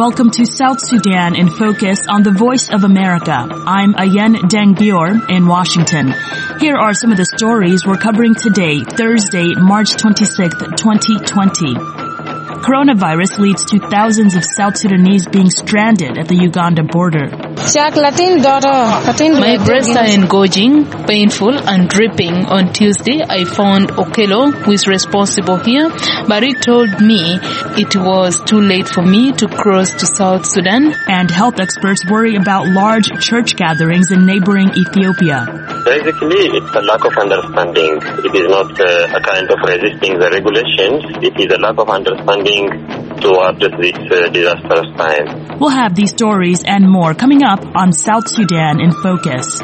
welcome to South Sudan in Focus on the Voice of America. I'm Ayen Dangbior in Washington. Here are some of the stories we're covering today, Thursday, March 26th, 2020. Coronavirus leads to thousands of South Sudanese being stranded at the Uganda border. My breasts are engorging, painful and dripping. On Tuesday, I found Okello, who is responsible here, but he told me it was too late for me to cross to South Sudan. And health experts worry about large church gatherings in neighboring Ethiopia. Basically, it's a lack of understanding. It is not a kind of resisting the regulations. It is a lack of understanding towards this disastrous time. We'll have these stories and more coming up on South Sudan in Focus.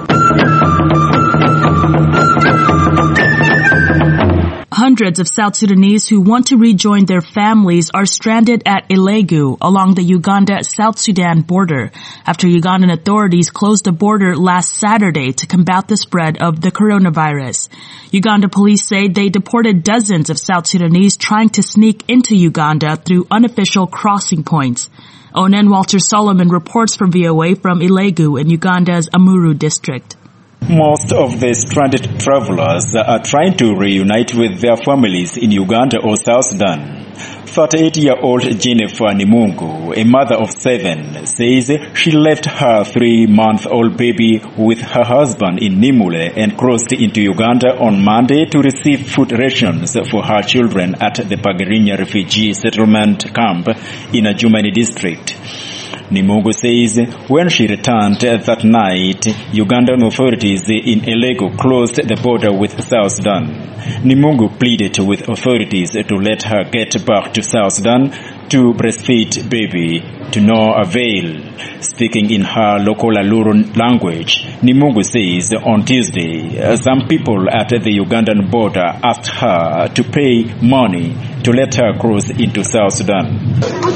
Hundreds of South Sudanese who want to rejoin their families are stranded at Elegu along the Uganda-South Sudan border after Ugandan authorities closed the border last Saturday to combat the spread of the coronavirus. Uganda police say they deported dozens of South Sudanese trying to sneak into Uganda through unofficial crossing points. Onen Walter Solomon reports for VOA from Elegu in Uganda's Amuru district. Most of the stranded travelers are trying to reunite with their families in Uganda or South Sudan. 38-year-old Jennifer Nimungu, a mother of 7, says she left her 3-month-old baby with her husband in Nimule and crossed into Uganda on Monday to receive food rations for her children at the Pagarinya refugee settlement camp in Ajumani district. Nimungu says when she returned that night, Ugandan authorities in Elegu closed the border with South Sudan. Nimungu pleaded with authorities to let her get back to South Sudan to breastfeed baby, to no avail. Speaking in her local Aluru language, Nimungu says on Tuesday, some people at the Ugandan border asked her to pay money to let her cross into South Sudan.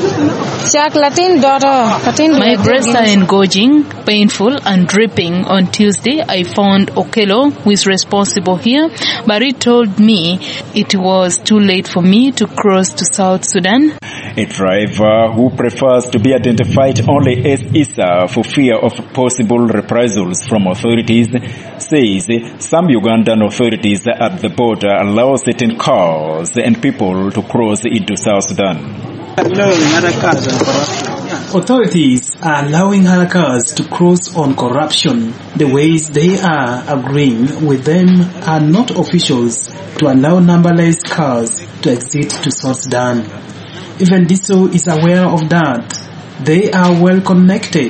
My breasts are engorging, painful and dripping. On Tuesday, I found Okello, who is responsible here, but he told me it was too late for me to cross to South Sudan. A driver who prefers to be identified only as Issa for fear of possible reprisals from authorities says some Ugandan authorities at the border allow certain cars and people to cross into South Sudan. Authorities are allowing other cars to cross on corruption. The ways they are agreeing with them are not officials to allow numberless cars to exit to South Sudan. Even DISO is aware of that. They are well connected.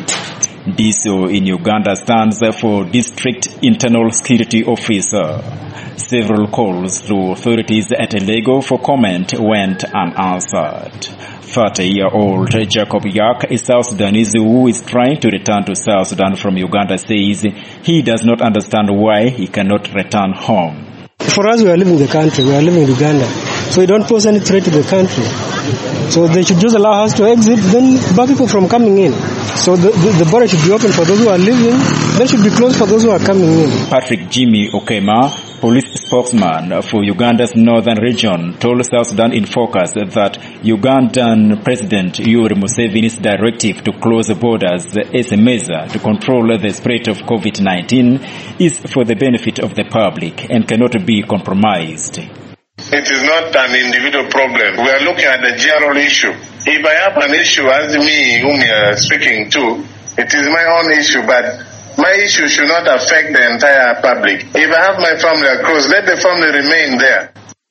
DISO in Uganda stands for District Internal Security Officer. Several calls to authorities at Elegu for comment went unanswered. 30-year-old Jacob Yak, a South Sudanese who is trying to return to South Sudan from Uganda, says he does not understand why he cannot return home. For us, we are leaving the country. We are leaving Uganda. So we don't pose any threat to the country. So they should just allow us to exit, then bar people from coming in. So the border should be open for those who are leaving, then should be closed for those who are coming in. Patrick Jimmy Okema, police spokesman for Uganda's northern region, told South Sudan in Focus that Ugandan President Yoweri Museveni's directive to close the borders as a measure to control the spread of COVID-19 is for the benefit of the public and cannot be compromised. It is not an individual problem. We are looking at the general issue. If I have an issue as me, whom you are speaking to, it is my own issue, but my issue should not affect the entire public. If I have my family across, let the family remain there.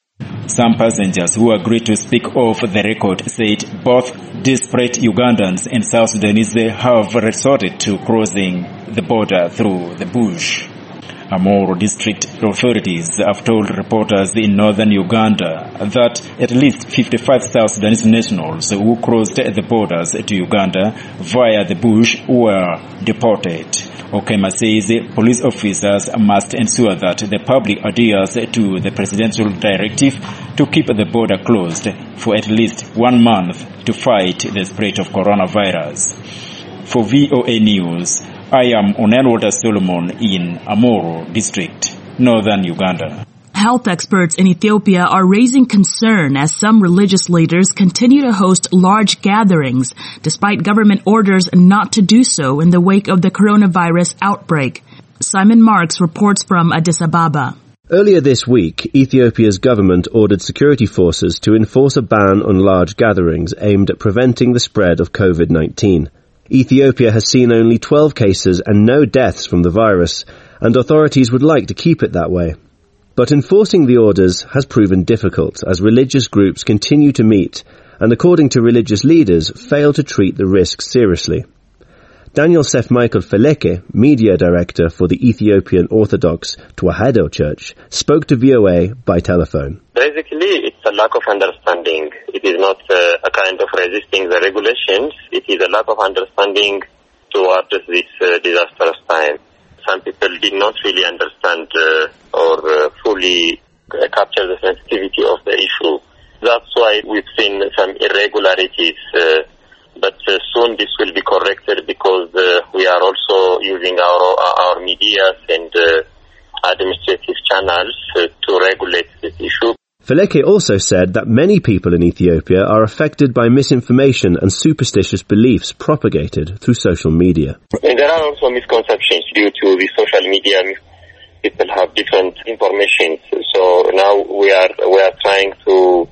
Some passengers who agreed to speak off the record said both desperate Ugandans and South Sudanese have resorted to crossing the border through the bush. Amuru district authorities have told reporters in northern Uganda that at least 55 South Sudanese nationals who crossed the borders to Uganda via the bush were deported. Okema says police officers must ensure that the public adheres to the presidential directive to keep the border closed for at least 1 month to fight the spread of coronavirus. For VOA News, I am Onen Walter Solomon in Amuru district, northern Uganda. Health experts in Ethiopia are raising concern as some religious leaders continue to host large gatherings despite government orders not to do so in the wake of the coronavirus outbreak. Simon Marks reports from Addis Ababa. Earlier this week, Ethiopia's government ordered security forces to enforce a ban on large gatherings aimed at preventing the spread of COVID-19. Ethiopia has seen only 12 cases and no deaths from the virus, and authorities would like to keep it that way. But enforcing the orders has proven difficult as religious groups continue to meet and, according to religious leaders, fail to treat the risks seriously. Daniel Sef Michael Feleke, media director for the Ethiopian Orthodox Tewahedo Church, spoke to VOA by telephone. Basically, it's a lack of understanding. It is not a kind of resisting the regulations. It is a lack of understanding towards this disastrous time. Some people did not really understand or fully capture the sensitivity of the issue. That's why we've seen some irregularities, but soon this will be corrected because we are also using our media and administrative channels to regulate this issue. Feleke also said that many people in Ethiopia are affected by misinformation and superstitious beliefs propagated through social media. And there are also misconceptions due to the social media. People have different information. So now we are trying to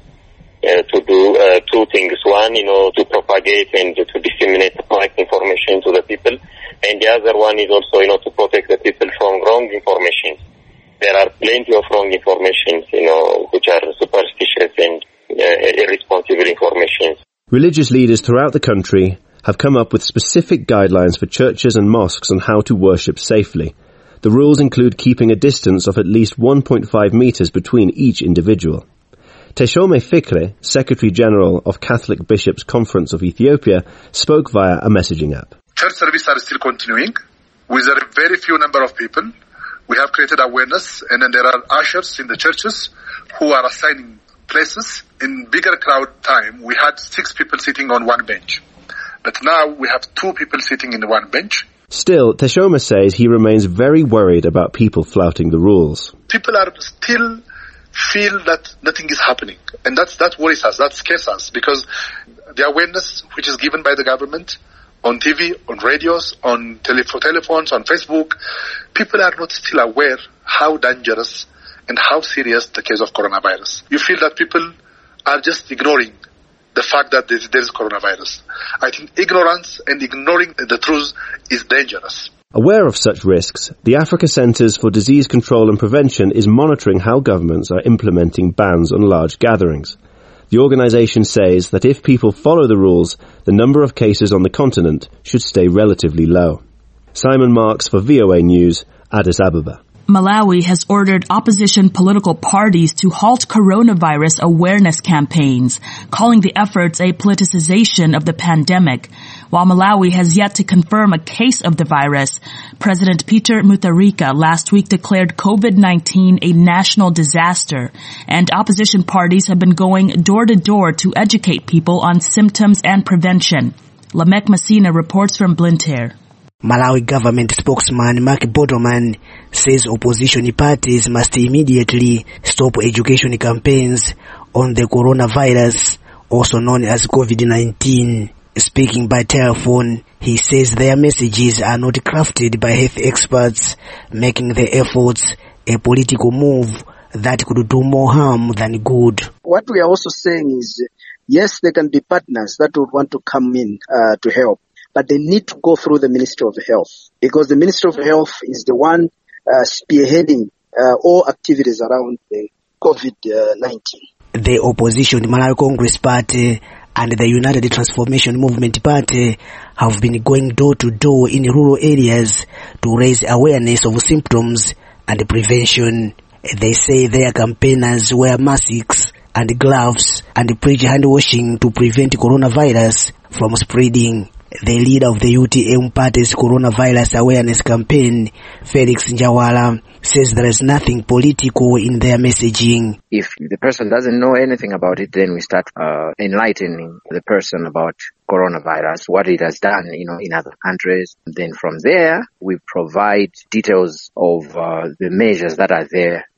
do two things. One, to propagate and to disseminate the correct information to the people. And the other one is also, to protect the people from wrong information. There are plenty of wrong information, which are superstitious and irresponsible information. Religious leaders throughout the country have come up with specific guidelines for churches and mosques on how to worship safely. The rules include keeping a distance of at least 1.5 meters between each individual. Teshome Fikre, Secretary General of Catholic Bishops' Conference of Ethiopia, spoke via a messaging app. Church services are still continuing with a very few number of people. We have created awareness, and then there are ushers in the churches who are assigning places. In bigger crowd time, we had 6 people sitting on one bench. But now we have 2 people sitting in one bench. Still, Teshome says he remains very worried about people flouting the rules. People are still feel that nothing is happening. And that worries us, that scares us, because the awareness which is given by the government on TV, on radios, on telephones, on Facebook, people are not still aware how dangerous and how serious the case of coronavirus. You feel that people are just ignoring the fact that there is coronavirus. I think ignorance and ignoring the truth is dangerous. Aware of such risks, the Africa Centres for Disease Control and Prevention is monitoring how governments are implementing bans on large gatherings. The organisation says that if people follow the rules, the number of cases on the continent should stay relatively low. Simon Marks for VOA News, Addis Ababa. Malawi has ordered opposition political parties to halt coronavirus awareness campaigns, calling the efforts a politicization of the pandemic. While Malawi has yet to confirm a case of the virus, President Peter Mutharika last week declared COVID-19 a national disaster, and opposition parties have been going door to door to educate people on symptoms and prevention. Lamek Messina reports from Blantyre. Malawi government spokesman Mark Bodoman says opposition parties must immediately stop education campaigns on the coronavirus, also known as COVID-19. Speaking by telephone, he says their messages are not crafted by health experts, making the efforts a political move that could do more harm than good. What we are also saying is, yes, there can be partners that would want to come in to help, but they need to go through the Ministry of Health, because the Ministry of Health is the one spearheading all activities around the COVID-19. The opposition Malawi Congress Party and the United Transformation Movement Party have been going door to door in rural areas to raise awareness of symptoms and prevention. They say their campaigners wear masks and gloves and preach hand washing to prevent coronavirus from spreading. The leader of the UTM party's coronavirus awareness campaign, Felix Njawala, says there is nothing political in their messaging. If the person doesn't know anything about it, then we start enlightening the person about coronavirus, what it has done, in other countries. Then from there, we provide details of the measures that are there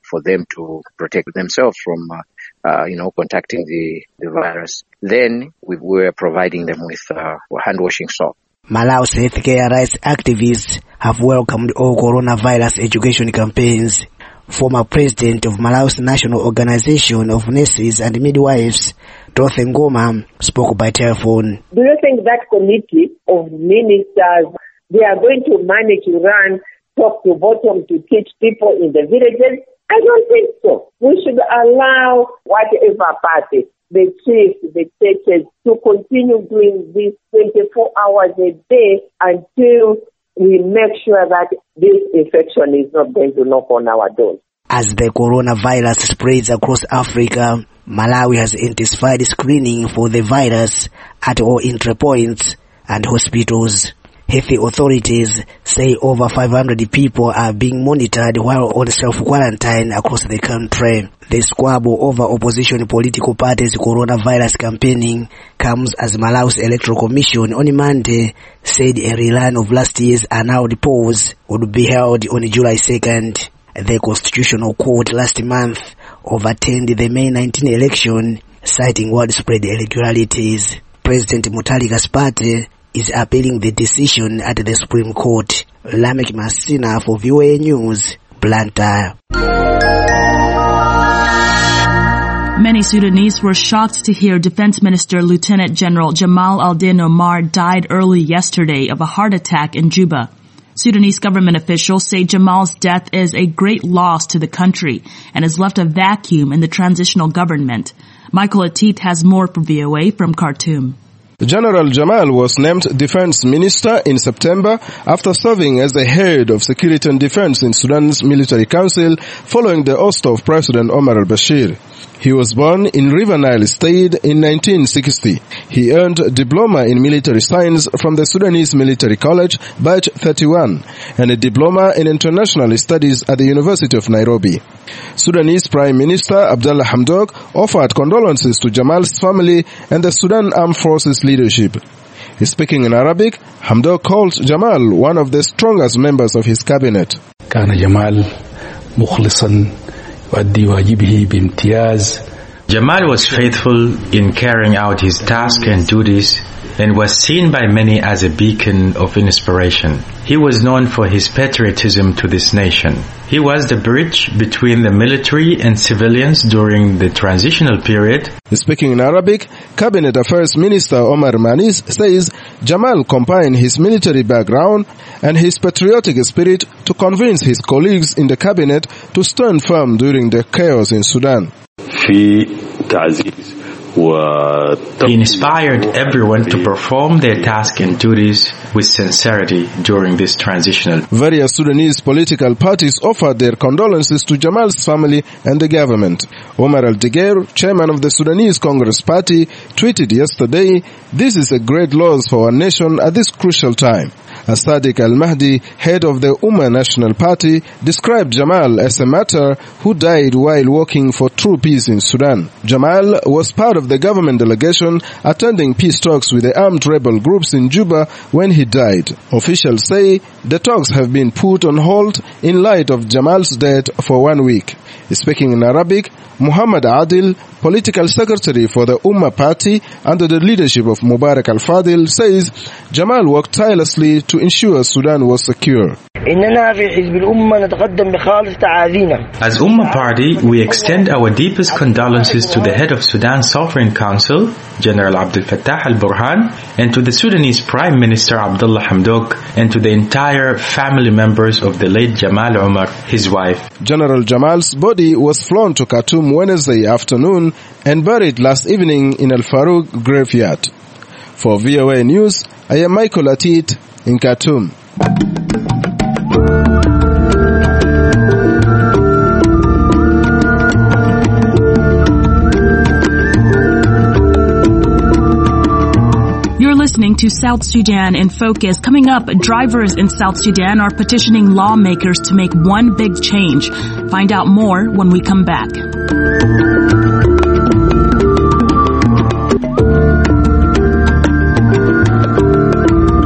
for them to protect themselves from, contacting the virus. Then we were providing them with hand-washing soap. Malau's healthcare rights activists have welcomed all coronavirus education campaigns. Former president of Malau's National Organization of Nurses and Midwives, Dorothy Ngoma, spoke by telephone. Do you think that committee of ministers, they are going to manage to run top to bottom to teach people in the villages? I don't think so. We should allow whatever party, the chiefs, the churches, to continue doing this 24 hours a day until we make sure that this infection is not going to knock on our doors. As the coronavirus spreads across Africa, Malawi has intensified screening for the virus at all entry points and hospitals. Health authorities say over 500 people are being monitored while on self-quarantine across the country. The squabble over opposition political parties' coronavirus campaigning comes as Malawi's Electoral Commission on Monday said a rerun of last year's annulled polls would be held on July 2nd. The Constitutional Court last month overturned the May 19 election, citing widespread irregularities. President Mutharika's party is appealing the decision at the Supreme Court. Lamek Masina for VOA News, Blantyre. Many Sudanese were shocked to hear Defense Minister Lieutenant General Jamal Al-Din Omar died early yesterday of a heart attack in Juba. Sudanese government officials say Jamal's death is a great loss to the country and has left a vacuum in the transitional government. Michael Atit has more for VOA from Khartoum. General Jamal was named Defense Minister in September after serving as the head of Security and Defense in Sudan's Military Council following the oust of President Omar al-Bashir. He was born in River Nile State in 1960. He earned a diploma in military science from the Sudanese Military College, Batch 31, and a diploma in international studies at the University of Nairobi. Sudanese Prime Minister Abdallah Hamdok offered condolences to Jamal's family and the Sudan Armed Forces leadership. Speaking in Arabic, Hamdok called Jamal one of the strongest members of his cabinet. كان جمال مخلصا يؤدي واجبه بامتياز. Jamal was faithful in carrying out his tasks and duties and was seen by many as a beacon of inspiration. He was known for his patriotism to this nation. He was the bridge between the military and civilians during the transitional period. Speaking in Arabic, Cabinet Affairs Minister Omar Manis says Jamal combined his military background and his patriotic spirit to convince his colleagues in the cabinet to stand firm during the chaos in Sudan. He inspired everyone to perform their tasks and duties with sincerity during this transitional. Various Sudanese political parties offered their condolences to Jamal's family and the government. Omar Al-Digair, chairman of the Sudanese Congress Party, tweeted yesterday, "This is a great loss for our nation at this crucial time." Sadiq Al-Mahdi, head of the Ummah National Party, described Jamal as a martyr who died while working for true peace in Sudan. Jamal was part of the government delegation attending peace talks with the armed rebel groups in Juba when he died. Officials say the talks have been put on hold in light of Jamal's death for 1 week. Speaking in Arabic, Muhammad Adil, political secretary for the Ummah Party under the leadership of Mubarak al-Fadil, says Jamal worked tirelessly to ensure Sudan was secure. As Ummah Party, we extend our deepest condolences to the head of Sudan's Sovereign Council, General Abdel Fattah al-Burhan, and to the Sudanese Prime Minister Abdullah Hamdok, and to the entire family members of the late Jamal Omar, his wife. General Jamal's body was flown to Khartoum Wednesday afternoon and buried last evening in Al-Farouk graveyard. For VOA News, I am Michael Atit in Khartoum. You're listening to South Sudan in Focus. Coming up, drivers in South Sudan are petitioning lawmakers to make one big change. Find out more when we come back.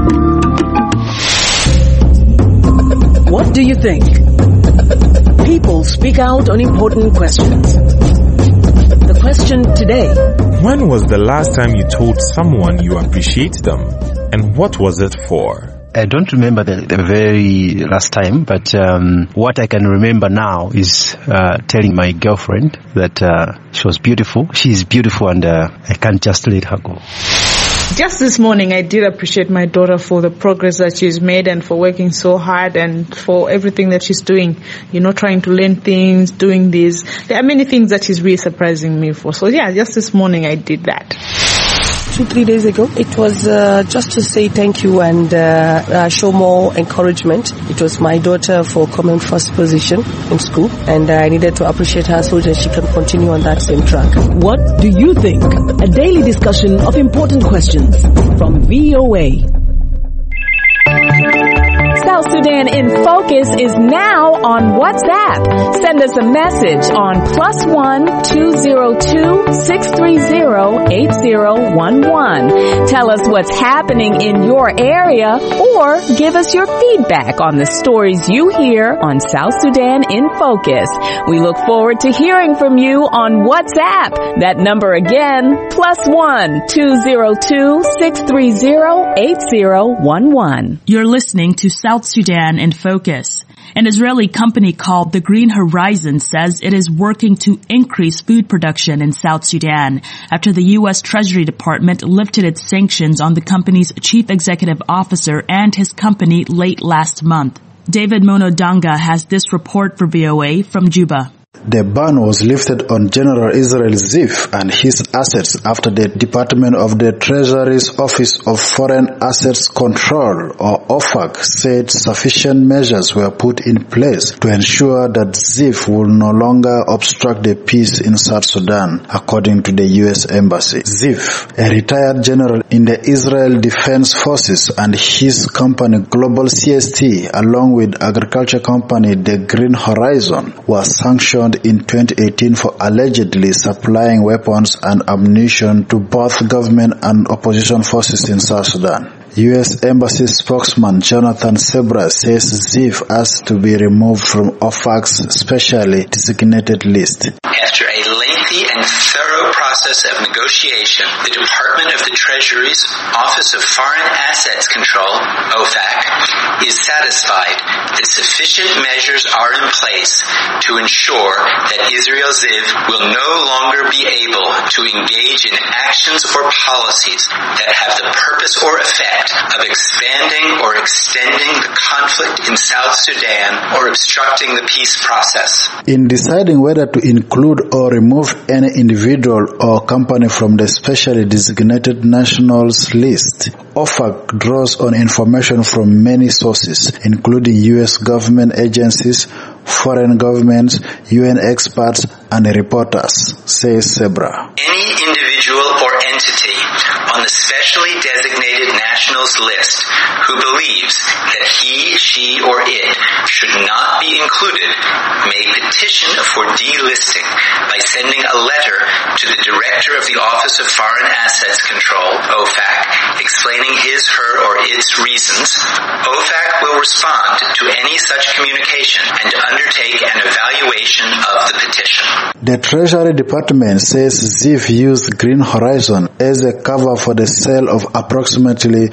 What do you think? People people speak out on important questions. The question today: when was the last time you told someone you appreciate them, and what was it for? I don't remember the very last time, but what I can remember now is telling my girlfriend that she was beautiful. She's beautiful, and I can't just let her go. Just this morning, I did appreciate my daughter for the progress that she's made and for working so hard and for everything that she's doing. You know, trying to learn things, doing this. There are many things that she's really surprising me for. So yeah, just this morning I did that. 2-3 days ago. It was just to say thank you and show more encouragement. It was my daughter for coming first position in school, and I needed to appreciate her so that she can continue on that same track. What do you think? A daily discussion of important questions from VOA. South Sudan in Focus is now on WhatsApp. Send us a message on +1 202 630 8011. Tell us what's happening in your area or give us your feedback on the stories you hear on South Sudan in Focus. We look forward to hearing from you on WhatsApp. That number again, +1 202 630 8011. You're listening to South Sudan in Focus. An Israeli company called the Green Horizon says it is working to increase food production in South Sudan after the U.S. Treasury Department lifted its sanctions on the company's chief executive officer and his company late last month. David Monodanga has this report for VOA from Juba. The ban was lifted on General Israel Ziv and his assets after the Department of the Treasury's Office of Foreign Assets Control, or OFAC, said sufficient measures were put in place to ensure that Ziv will no longer obstruct the peace in South Sudan, according to the U.S. Embassy. Ziv, a retired general in the Israel Defense Forces, and his company Global CST, along with agriculture company the Green Horizon, were sanctioned in 2018 for allegedly supplying weapons and ammunition to both government and opposition forces in South Sudan. U.S. Embassy spokesman Jonathan Sebra says Ziv has to be removed from OFAC's specially designated list. After a lengthy and thorough process of negotiation, the Department of the Treasury's Office of Foreign Assets Control, OFAC, is satisfied that sufficient measures are in place to ensure that Israel Ziv will no longer be able to engage in actions or policies that have the purpose or effect of expanding or extending the conflict in South Sudan or obstructing the peace process. In deciding whether to include or remove any individual or company from the specially designated nationals list, OFAC draws on information from many sources, including U.S. government agencies, foreign governments, UN experts, and reporters, says Sebra. Any individual or entity on the specially designated nationals list who believes that he, she, or it should not be included may petition for delisting by sending a letter to the Director of the Office of Foreign Assets Control, OFAC, explaining his, her, or its reasons. OFAC will respond to any such communication and undertake an evaluation of the petition. The Treasury Department says Ziv used Green Horizon as a cover for the sale of approximately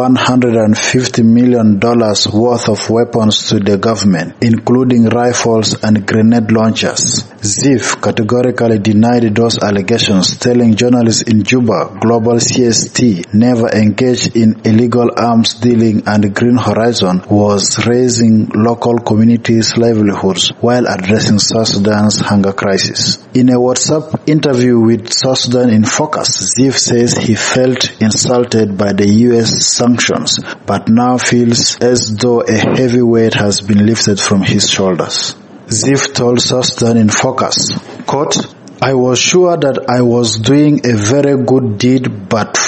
$150 million worth of weapons to the government, including rifles and grenade launchers. Ziv categorically denied those allegations, telling journalists in Juba Global CST never engaged in illegal arms dealing and Green Horizon was raising local communities' livelihoods while addressing South Sudan's hunger crisis. In a WhatsApp interview with South Sudan in Focus, Ziv says he felt insulted by the U.S. sanctions, but now feels as though a heavy weight has been lifted from his shoulders. Ziv told South Sudan in Focus, quote, "I was sure that I was doing a very good deed, but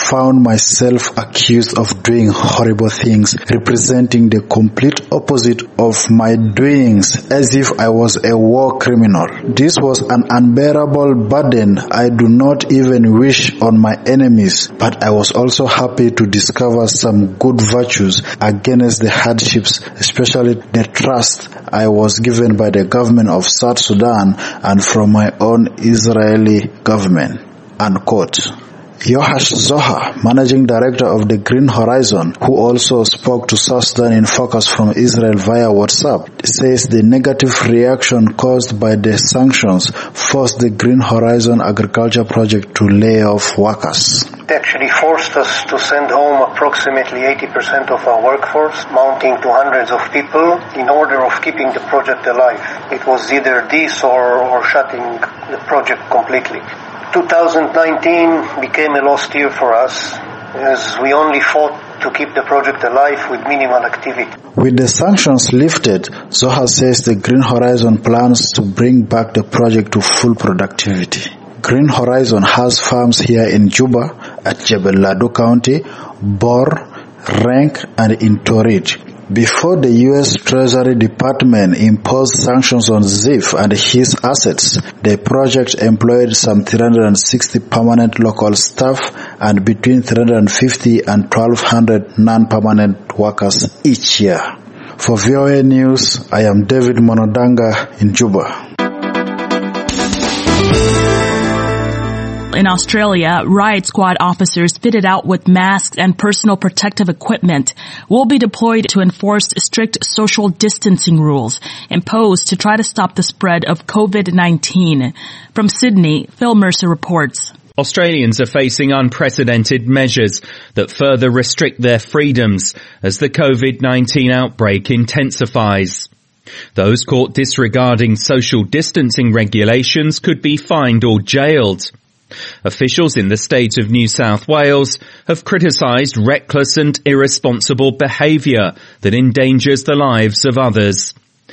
found myself accused of doing horrible things, representing the complete opposite of my doings, as if I was a war criminal. This was an unbearable burden I do not even wish on my enemies, but I was also happy to discover some good virtues against the hardships, especially the trust I was given by the government of South Sudan and from my own Israeli government." Unquote. Yoash Zohar, managing director of the Green Horizon, who also spoke to South Sudan in Focus from Israel via WhatsApp, says the negative reaction caused by the sanctions forced the Green Horizon agriculture project to lay off workers. It actually forced us to send home approximately 80% of our workforce, mounting to hundreds of people, in order of keeping the project alive. It was either this or shutting the project completely. 2019 became a lost year for us, as we only fought to keep the project alive with minimal activity. With the sanctions lifted, Zohar says the Green Horizon plans to bring back the project to full productivity. Green Horizon has farms here in Juba, at Jebel Lado County, Bor, Renk, and in Torit. Before the U.S. Treasury Department imposed sanctions on Zif and his assets, the project employed some 360 permanent local staff and between 350 and 1,200 non-permanent workers each year. For VOA News, I am David Monodanga in Juba. In Australia, riot squad officers fitted out with masks and personal protective equipment will be deployed to enforce strict social distancing rules imposed to try to stop the spread of COVID-19. From Sydney, Phil Mercer reports. Australians are facing unprecedented measures that further restrict their freedoms as the COVID-19 outbreak intensifies. Those caught disregarding social distancing regulations could be fined or jailed. Officials in the state of New South Wales have criticised reckless and irresponsible behaviour that endangers the lives of others.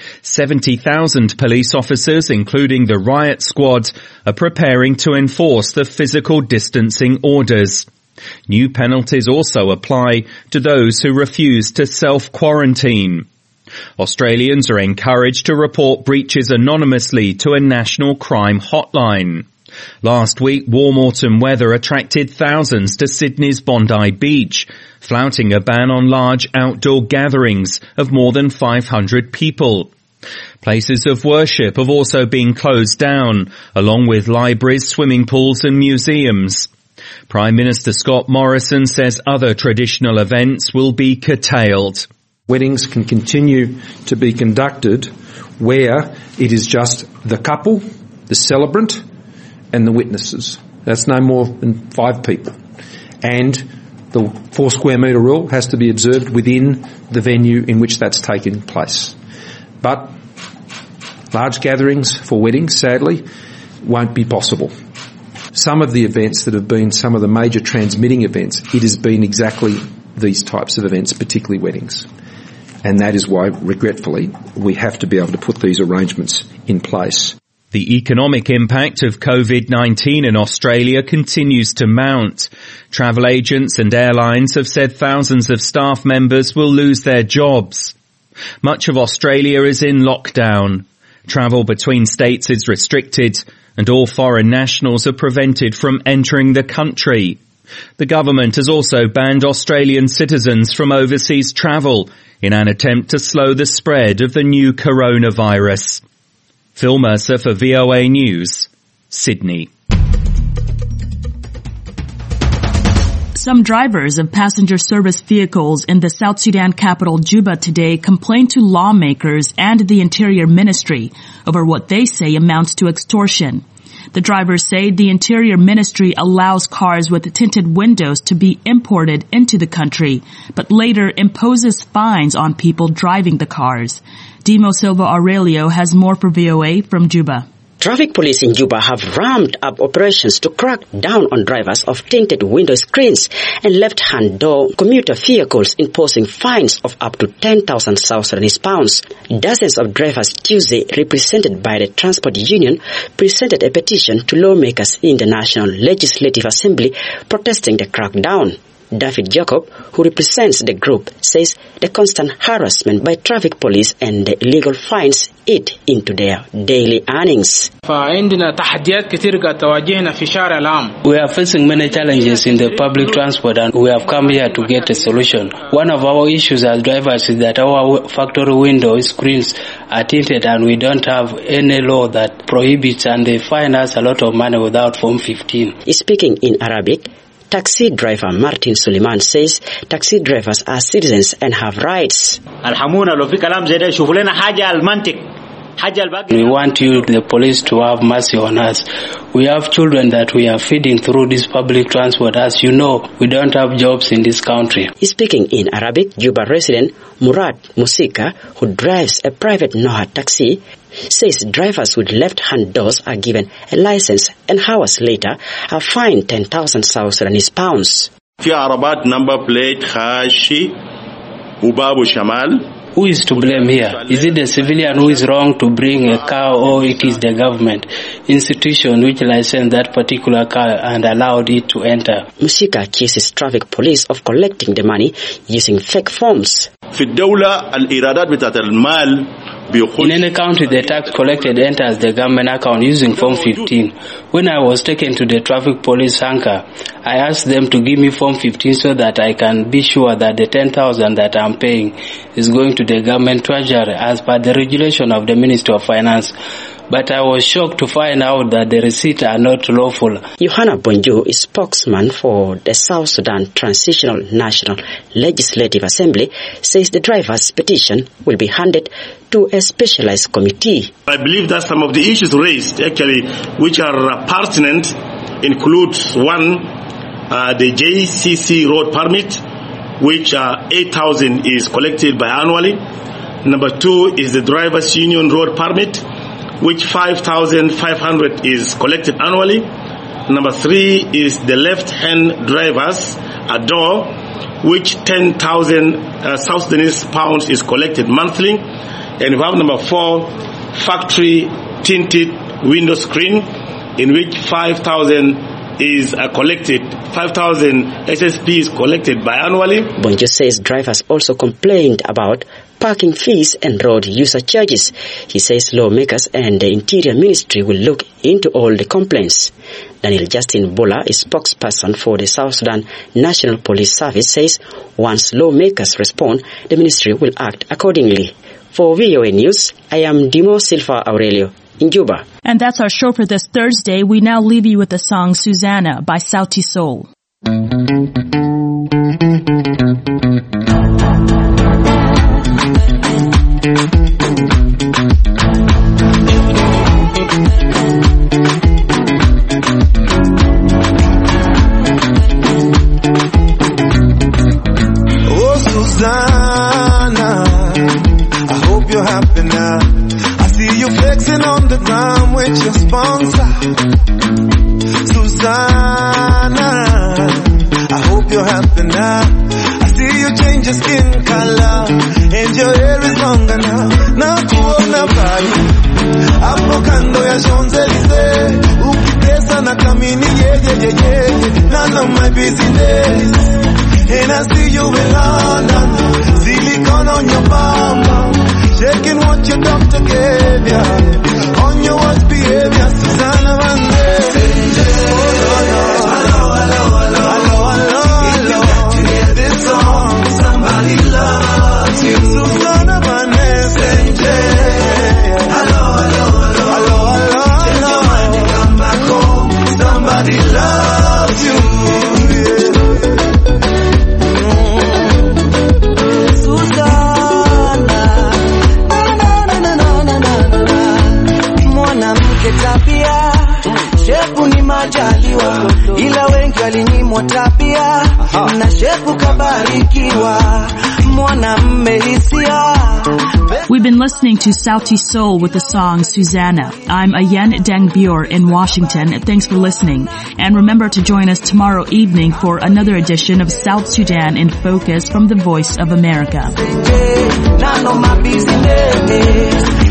70,000 police officers, including the riot squad, are preparing to enforce the physical distancing orders. New penalties also apply to those who refuse to self-quarantine. Australians are encouraged to report breaches anonymously to a national crime hotline. Last week, warm autumn weather attracted thousands to Sydney's Bondi Beach, flouting a ban on large outdoor gatherings of more than 500 people. Places of worship have also been closed down, along with libraries, swimming pools and museums. Prime Minister Scott Morrison says other traditional events will be curtailed. Weddings can continue to be conducted where it is just the couple, the celebrant, and the witnesses. That's no more than 5 people. And the 4 square metre rule has to be observed within the venue in which that's taken place. But large gatherings for weddings, sadly, won't be possible. Some of the events that have been some of the major transmitting events, it has been exactly these types of events, particularly weddings. And that is why, regretfully, we have to be able to put these arrangements in place. The economic impact of COVID-19 in Australia continues to mount. Travel agents and airlines have said thousands of staff members will lose their jobs. Much of Australia is in lockdown. Travel between states is restricted and all foreign nationals are prevented from entering the country. The government has also banned Australian citizens from overseas travel in an attempt to slow the spread of the new coronavirus. Phil Mercer for VOA News, Sydney. Some drivers of passenger service vehicles in the South Sudan capital Juba today complained to lawmakers and the Interior Ministry over what they say amounts to extortion. The drivers say the Interior Ministry allows cars with tinted windows to be imported into the country, but later imposes fines on people driving the cars. Dimo Silva Aurelio has more for VOA from Juba. Traffic police in Juba have ramped up operations to crack down on drivers of tinted window screens and left-hand door commuter vehicles, imposing fines of up to 10,000 South Sudanese pounds. Dozens of drivers Tuesday, represented by the Transport Union, presented a petition to lawmakers in the National Legislative Assembly protesting the crackdown. David Jacob, who represents the group, says the constant harassment by traffic police and the illegal fines eat into their daily earnings. We are facing many challenges in the public transport, and we have come here to get a solution. One of our issues as drivers is that our factory window screens are tinted and we don't have any law that prohibits, and they fine us a lot of money without Form 15. Speaking in Arabic, taxi driver Martin Suleiman says taxi drivers are citizens and have rights. We want you, the police, to have mercy on us. We have children that we are feeding through this public transport. As you know, we don't have jobs in this country. Speaking in Arabic, Juba resident Murad Musika, who drives a private Noha taxi, says drivers with left-hand doors are given a license and hours later are fined 10,000 South Sudanese pounds. Number plate Khashi Ubabu Shamal. Who is to blame here? Is it the civilian who is wrong to bring a car, or it is the government institution which licensed that particular car and allowed it to enter? Musika accuses traffic police of collecting the money using fake forms. In any country, the tax collected enters the government account using Form 15. When I was taken to the traffic police hangar, I asked them to give me Form 15 so that I can be sure that the 10,000 that I'm paying is going to the government treasury as per the regulation of the Ministry of Finance. But I was shocked to find out that the receipts are not lawful. Yohana Bonjo is spokesman for the South Sudan Transitional National Legislative Assembly, says the driver's petition will be handed to a specialized committee. I believe that some of the issues raised, actually, which are pertinent, include one, the JCC road permit, which 8,000 is collected biannually. Number two is the driver's union road permit, which 5,500 is collected annually. Number three is the left-hand drivers door, which 10,000 South Sudanese pounds is collected monthly. And we have number four, factory tinted window screen, in which 5,000 is collected. 5,000 SSP is collected biannually. Bonjo says drivers also complained about parking fees and road user charges. He says lawmakers and the Interior Ministry will look into all the complaints. Daniel Justin Bola, a spokesperson for the South Sudan National Police Service, says once lawmakers respond, the ministry will act accordingly. For VOA News, I am Dimo Silva Aurelio in Juba. And that's our show for this Thursday. We now leave you with the song Susanna by Sauti Sol. Oh, Susanna, I hope you're happy now. I see you flexing on the ground with your sponsor. Susanna, I hope you're happy now. I see you change your skin color and your hair is longer now. Na kuona bali hapo kando ya Champs-Elysees, ukitesa na kamini none of my business. And I see you in London, silicone on your bum, shaking what your doctor gave ya, on your worst behavior, Susanna Vande. Somebody loves you, Susanna Vande. Hello, hello, hello, hello, hello. Change your mind and come back home. Somebody loves you. Susanna, na na na na na na na. alinyimwa tabia na shepu kabarikiwa mwanamme hisia. We've been listening to Sauti Sol with the song Susanna. I'm Ayen Dangbior in Washington. Thanks for listening. And remember to join us tomorrow evening for another edition of South Sudan in Focus from the Voice of America. None of my business.